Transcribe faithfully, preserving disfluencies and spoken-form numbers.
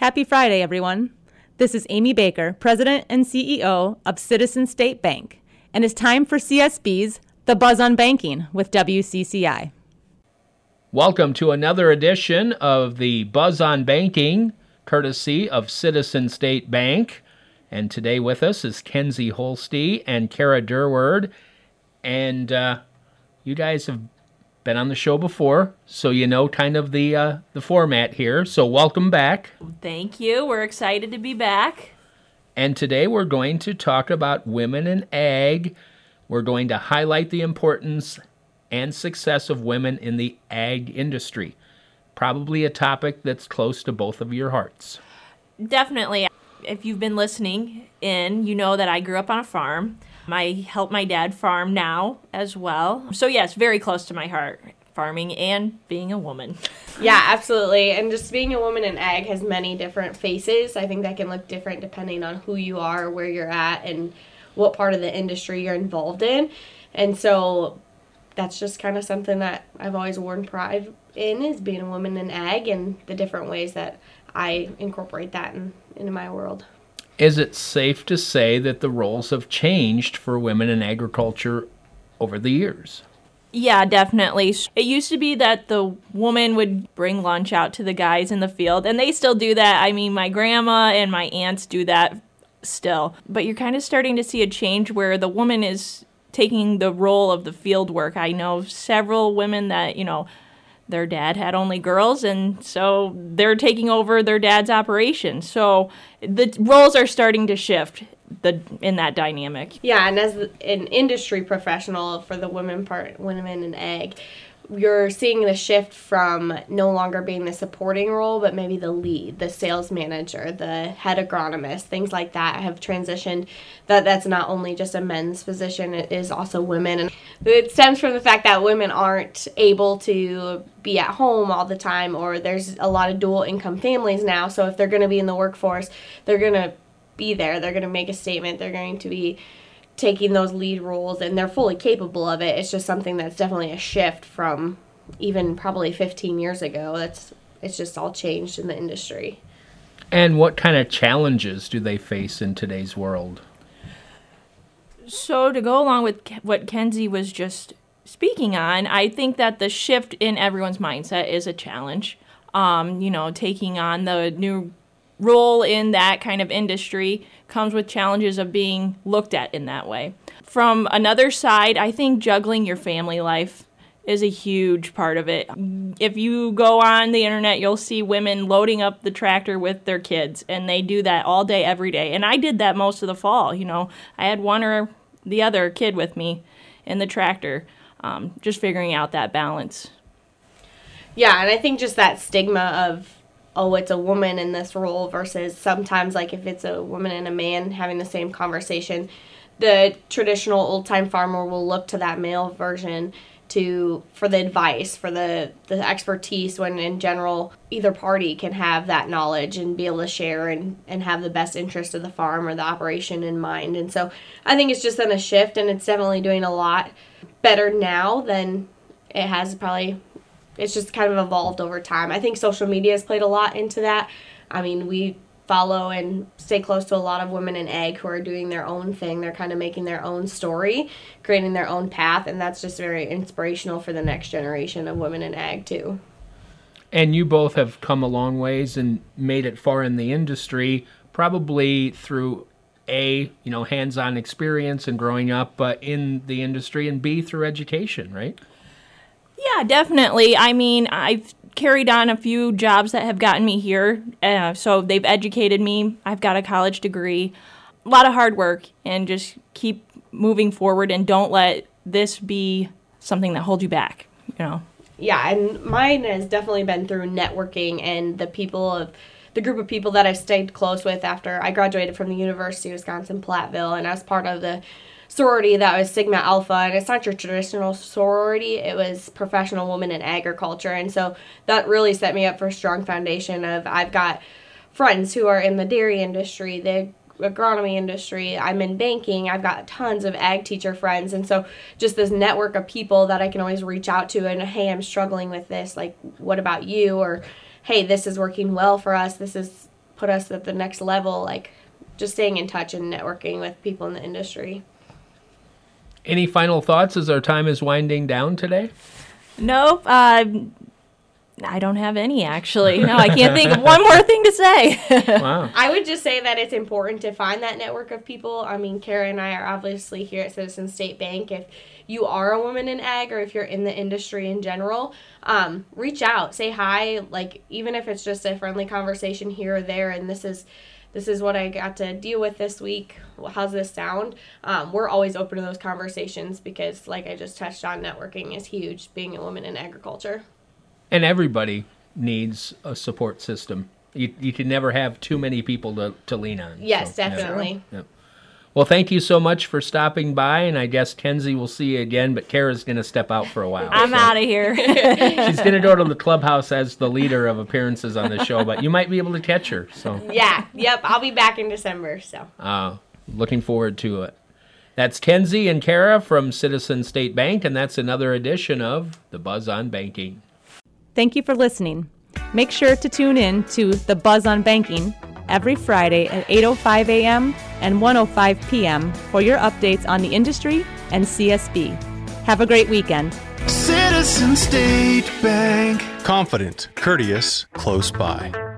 Happy Friday, everyone. This is Amy Baker, President and C E O of Citizen State Bank, and it's time for C S B's The Buzz on Banking with W C C I. Welcome to another edition of the Buzz on Banking, courtesy of Citizen State Bank. And today with us is Kenzie Holste and Kara Durward. And uh, you guys have been on the show before, so you know kind of the uh, the format here. So welcome back. Thank you. We're excited to be back. And today we're going to talk about women in ag. We're going to highlight the importance and success of women in the ag industry. Probably a topic that's close to both of your hearts. Definitely. If you've been listening in, you know that I grew up on a farm. I help my dad farm now as well. So yes, very close to my heart, farming and being a woman. Yeah, absolutely. And just being a woman in ag has many different faces. I think that can look different depending on who you are, where you're at, and what part of the industry you're involved in. And so that's just kind of something that I've always worn pride in, is being a woman in ag and the different ways that I incorporate that in, into my world. Is it safe to say that the roles have changed for women in agriculture over the years? Yeah, definitely. It used to be that the woman would bring lunch out to the guys in the field, and they still do that. I mean, my grandma and my aunts do that still. But you're kind of starting to see a change where the woman is taking the role of the field work. I know several women that, you know, their dad had only girls, and so they're taking over their dad's operation. So the roles are starting to shift the in that dynamic. Yeah, and as an industry professional for the women part, women in ag, you're seeing the shift from no longer being the supporting role, but maybe the lead, the sales manager, the head agronomist, things like that have transitioned. That that's not only just a men's position, it is also women. And it stems from the fact that women aren't able to be at home all the time, or there's a lot of dual income families now. So if they're going to be in the workforce, they're going to be there. They're going to make a statement. They're going to be taking those lead roles, and they're fully capable of it. It's just something that's definitely a shift from even probably fifteen years ago. That's it's just all changed in the industry. And what kind of challenges do they face in today's world? So to go along with what Kenzie was just speaking on, I think that the shift in everyone's mindset is a challenge. Um, you know, taking on the new role in that kind of industry comes with challenges of being looked at in that way. From another side, I think juggling your family life is a huge part of it. If you go on the internet, you'll see women loading up the tractor with their kids, and they do that all day, every day. And I did that most of the fall. You know, I had one or the other kid with me in the tractor, um, just figuring out that balance. Yeah, and I think just that stigma of, oh, it's a woman in this role versus sometimes, like, if it's a woman and a man having the same conversation, the traditional old-time farmer will look to that male version to for the advice, for the, the expertise, when in general either party can have that knowledge and be able to share and, and have the best interest of the farm or the operation in mind. And so I think it's just been a shift, and it's definitely doing a lot better now than it has probably. It's just kind of evolved over time. I think social media has played a lot into that. I mean, we follow and stay close to a lot of women in ag who are doing their own thing. They're kind of making their own story, creating their own path, and that's just very inspirational for the next generation of women in ag too. And you both have come a long ways and made it far in the industry, probably through A, you know, hands-on experience and growing up uh, in the industry, and B, through education, right? Yeah, definitely. I mean, I've carried on a few jobs that have gotten me here. Uh, so they've educated me. I've got a college degree. A lot of hard work, and just keep moving forward, and don't let this be something that holds you back, you know. Yeah, and mine has definitely been through networking and the people of the group of people that I stayed close with after I graduated from the University of Wisconsin-Platteville, and I was part of the sorority that was Sigma Alpha, and it's not your traditional sorority, it was Professional Women in Agriculture, and so that really set me up for a strong foundation of, I've got friends who are in the dairy industry, the agronomy industry, I'm in banking, I've got tons of ag teacher friends, and so just this network of people that I can always reach out to and, hey, I'm struggling with this, like, what about you, or hey, this is working well for us, this is put us at the next level, like just staying in touch and networking with people in the industry. Any final thoughts as our time is winding down today? Nope. Uh, I don't have any, actually. No, I can't think of one more thing to say. Wow. I would just say that it's important to find that network of people. I mean, Kara and I are obviously here at Citizens State Bank. If you are a woman in ag or if you're in the industry in general, um, reach out, say hi, like even if it's just a friendly conversation here or there, and this is this is what I got to deal with this week. How's this sound? Um, we're always open to those conversations because, like I just touched on, networking is huge, being a woman in agriculture. And everybody needs a support system. You you can never have too many people to, to lean on. Yes, So, yeah. definitely. Yep. Well, thank you so much for stopping by, and I guess Kenzie will see you again, but Kara's going to step out for a while. I'm so. out of here. She's going to go to the clubhouse as the leader of appearances on the show, but you might be able to catch her. So, Yeah, yep, I'll be back in December, so. uh, looking forward to it. That's Kenzie and Kara from Citizens State Bank, and that's another edition of The Buzz on Banking. Thank you for listening. Make sure to tune in to The Buzz on Banking every Friday at eight oh five a.m. and one oh five p.m. for your updates on the industry and C S B. Have a great weekend. Citizen State Bank. Confident, courteous, close by.